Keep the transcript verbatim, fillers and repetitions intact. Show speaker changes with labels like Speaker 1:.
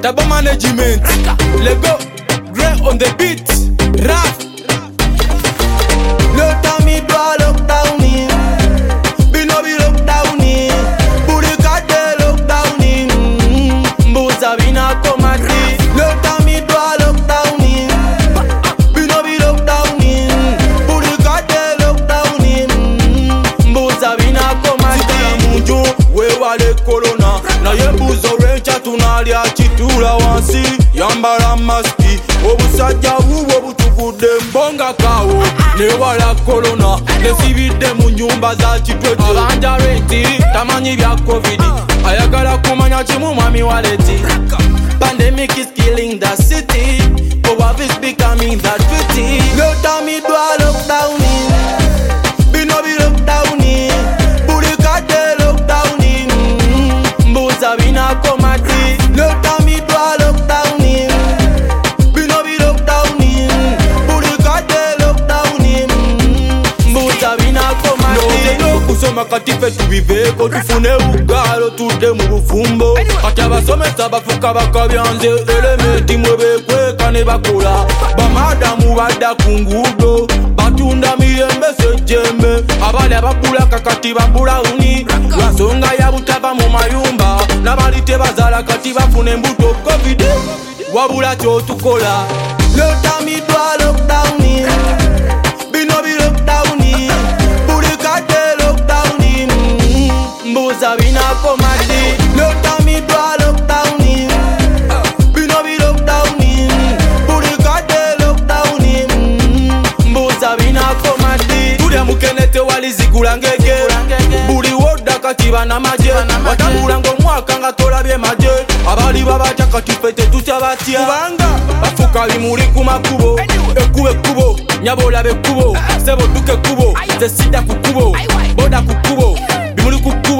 Speaker 1: Taba management. Lego, Grey on the beat. Rap.
Speaker 2: Le temps mi doit lockdown in. Bino bi lockdown in. Buri kade lockdown in. Mbuza bina komati. Le temps mi doit lockdown in. Bino bi lockdown in. Buri kade lockdown in. Mbuza bina komati. Sikala munju we wale corona. Na yembuzo rencha tunalya chitula wansi. Yambala maski. Obusajja bubo butukude mbonga kawo. Newala corona. Nesibide mu nyumba za chitwete. Abanja renti tamanyi bya covid. Ayagala kumanya chimu mwami waleti. Pandemic is killing the city. Power is becoming that fifty. No time it do lockdown in. Bino bi lockdown in. Buri kade lockdown in. Mbuza bina komati. No time it do lockdown in. Bino bi lockdown in. Buri kade lockdown in. Mbuza bina komati. No kusoma katife tubiveko tufune ugalo tude mu bufumbo. Kati abasomesa bafuka bakabyanze elementi mwebekweka ne bakola. Bamadamu badda ku nguudo batunda miyembe sejjembe. Abali abagula kakati babula uni lwansonga ya butava mu mayumba. N'abali tebazaala kati bafuna embuto covid. Wabula kyotukola le time it do lockdown in. Bino bi lockdown in. Buri kade lockdown in. Mbuza bina komati. Le time it do lockdown in. Bino bi lockdown in. Buri kade lockdown in. Mbuza bina komati. Tulya mukenete walizigula ngege. Buli woda kati bana maje. Watambula ng'omwaka nga tolabye maje. Abali babatya kati ffe tetutya batya. Kubanga bafuka bimuli ku makubo. Ekkubo ekkubo nyabo olabe ekkubo. Sebo dduka ekkubo. Nze sidda ku kkubo. Boda ku kkubo. Bimuli ku kkubo.